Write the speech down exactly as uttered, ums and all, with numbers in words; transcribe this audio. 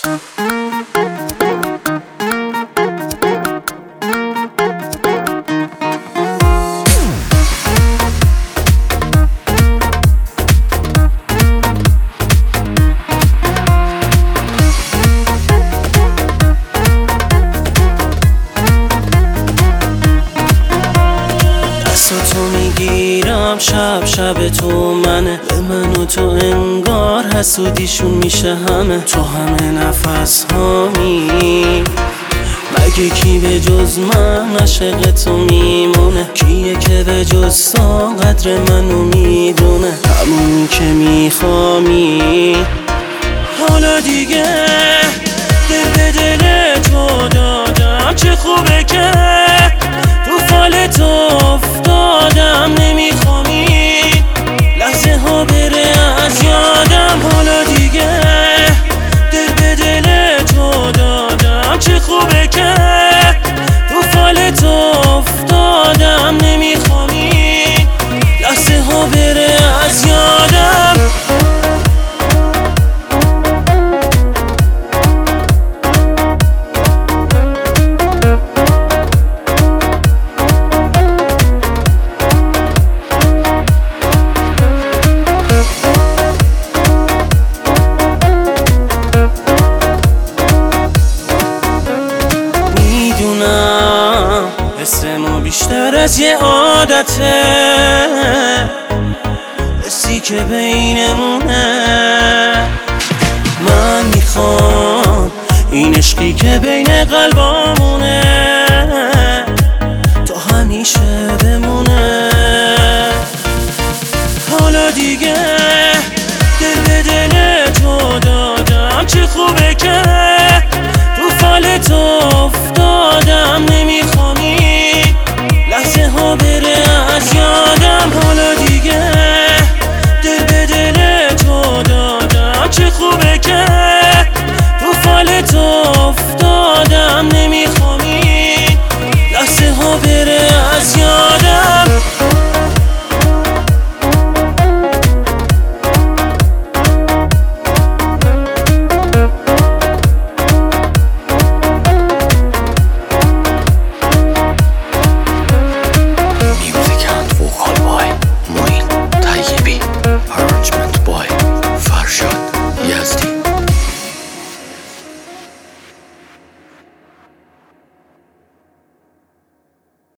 تو میگیرم شب شب تو منه، به من و تو انگار حسودیشون میشه همه. تو همه نفس هامی، مگه کی به جز من عاشق تو میمونه؟ کیه که به جز تو قدر منو میدونه؟ همونی که میخوامی. حالا دیگه دل به دل تو دادم، چه خوبه که تو فال تو افتادم. نمیخوامی لحظه ها بره از یادم. حالا دیگه دل به دل تو دادم، چه خوبه که تو فال تو افتادم. نمیخوامی لحظه ها بره از یادم. حسمو بیشتر از یه عادته، حسی که بینمونه. من میخوام این عشقی که بین قلبامونه تا همیشه بمونه. حالا دیگه